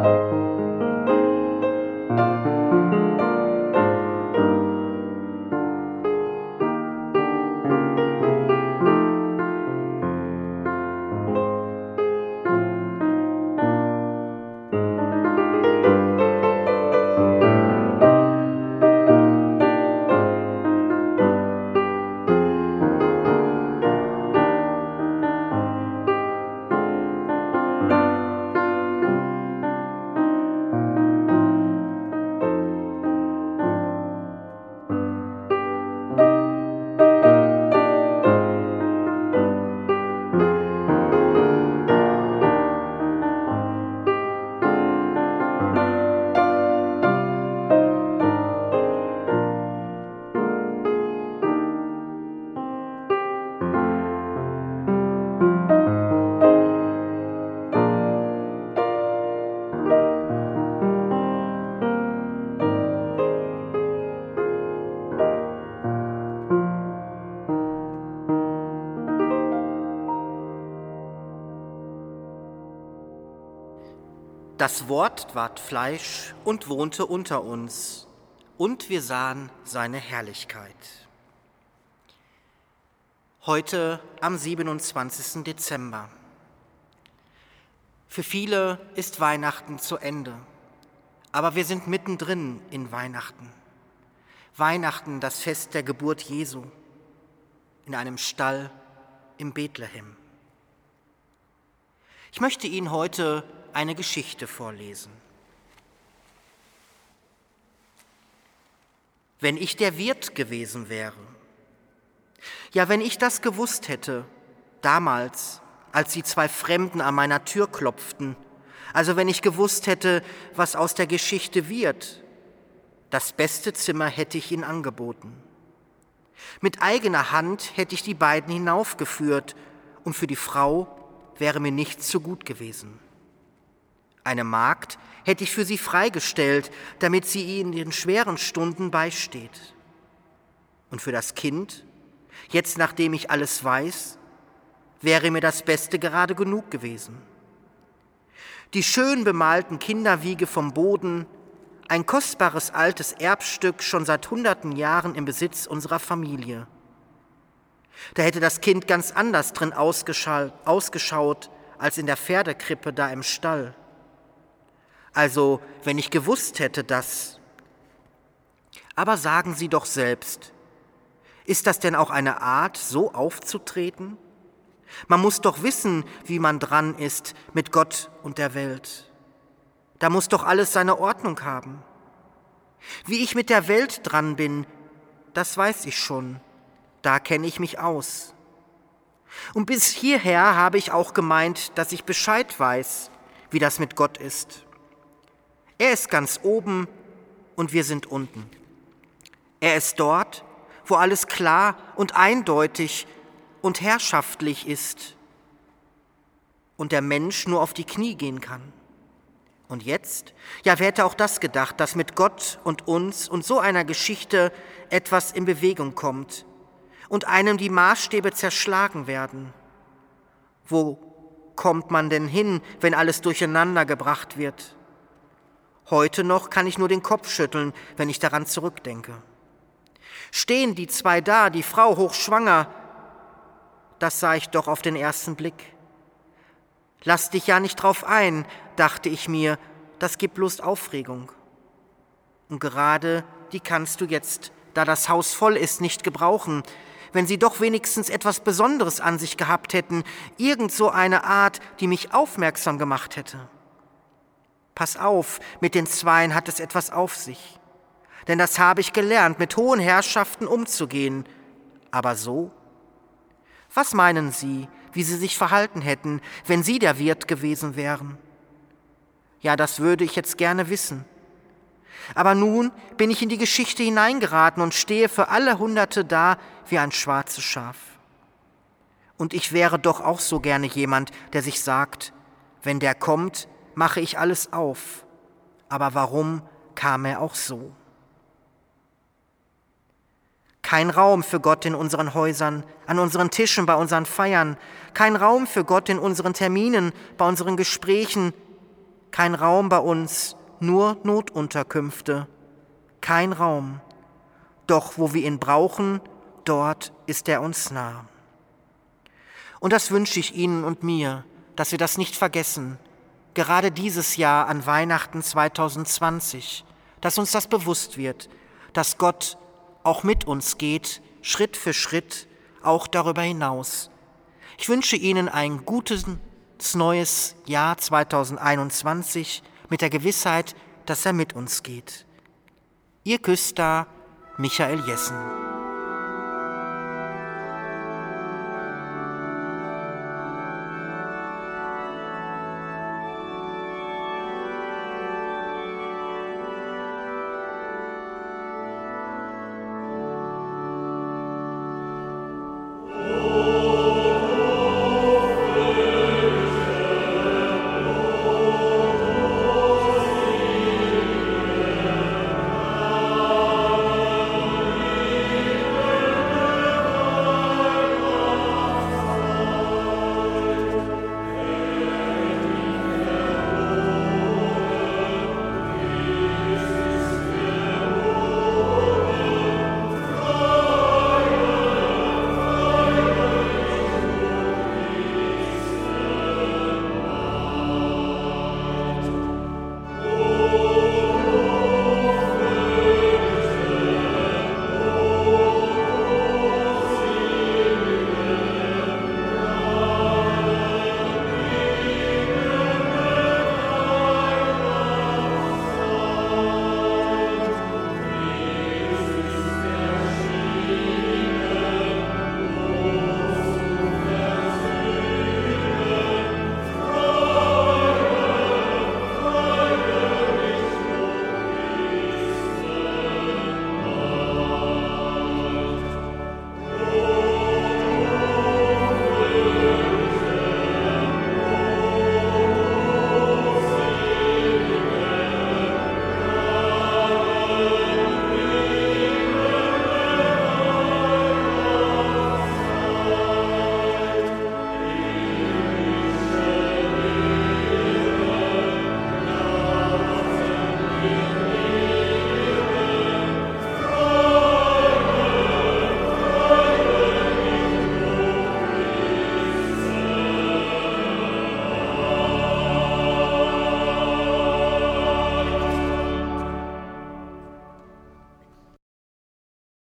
Das Wort ward Fleisch und wohnte unter uns, und wir sahen seine Herrlichkeit. Heute am 27. Dezember. Für viele ist Weihnachten zu Ende, aber wir sind mittendrin in Weihnachten. Weihnachten, das Fest der Geburt Jesu, in einem Stall im Bethlehem. Ich möchte Ihnen heute eine Geschichte vorlesen. Wenn ich der Wirt gewesen wäre, ja, wenn ich das gewusst hätte, damals, als die zwei Fremden an meiner Tür klopften, also wenn ich gewusst hätte, was aus der Geschichte wird, das beste Zimmer hätte ich ihnen angeboten. Mit eigener Hand hätte ich die beiden hinaufgeführt und für die Frau wäre mir nichts zu gut gewesen. Eine Magd hätte ich für sie freigestellt, damit sie ihr in den schweren Stunden beisteht. Und für das Kind, jetzt nachdem ich alles weiß, wäre mir das Beste gerade genug gewesen. Die schön bemalten Kinderwiege vom Boden, ein kostbares altes Erbstück, schon seit hunderten Jahren im Besitz unserer Familie. Da hätte das Kind ganz anders drin ausgeschaut als in der Pferdekrippe da im Stall. Also, wenn ich gewusst hätte, dass. Aber sagen Sie doch selbst, ist das denn auch eine Art, so aufzutreten? Man muss doch wissen, wie man dran ist mit Gott und der Welt. Da muss doch alles seine Ordnung haben. Wie ich mit der Welt dran bin, das weiß ich schon, da kenne ich mich aus. Und bis hierher habe ich auch gemeint, dass ich Bescheid weiß, wie das mit Gott ist. Er ist ganz oben und wir sind unten. Er ist dort, wo alles klar und eindeutig und herrschaftlich ist und der Mensch nur auf die Knie gehen kann. Und jetzt? Ja, wer hätte auch das gedacht, dass mit Gott und uns und so einer Geschichte etwas in Bewegung kommt und einem die Maßstäbe zerschlagen werden? Wo kommt man denn hin, wenn alles durcheinander gebracht wird? Heute noch kann ich nur den Kopf schütteln, wenn ich daran zurückdenke. Stehen die zwei da, die Frau hochschwanger, das sah ich doch auf den ersten Blick. Lass dich ja nicht drauf ein, dachte ich mir, das gibt bloß Aufregung. Und gerade die kannst du jetzt, da das Haus voll ist, nicht gebrauchen, wenn sie doch wenigstens etwas Besonderes an sich gehabt hätten, irgend so eine Art, die mich aufmerksam gemacht hätte. Pass auf, mit den Zweien hat es etwas auf sich. Denn das habe ich gelernt, mit hohen Herrschaften umzugehen. Aber so? Was meinen Sie, wie Sie sich verhalten hätten, wenn Sie der Wirt gewesen wären? Ja, das würde ich jetzt gerne wissen. Aber nun bin ich in die Geschichte hineingeraten und stehe für alle Hunderte da wie ein schwarzes Schaf. Und ich wäre doch auch so gerne jemand, der sich sagt, wenn der kommt, mache ich alles auf. Aber warum kam er auch so? Kein Raum für Gott in unseren Häusern, an unseren Tischen, bei unseren Feiern. Kein Raum für Gott in unseren Terminen, bei unseren Gesprächen. kein Raum bei uns, nur Notunterkünfte. Kein Raum. Doch wo wir ihn brauchen, dort ist er uns nah. Und das wünsche ich Ihnen und mir, dass wir das nicht vergessen, gerade dieses Jahr an Weihnachten 2020, dass uns das bewusst wird, dass Gott auch mit uns geht, Schritt für Schritt, auch darüber hinaus. Ich wünsche Ihnen ein gutes neues Jahr 2021 mit der Gewissheit, dass er mit uns geht. Ihr Küster, Michael Jessen.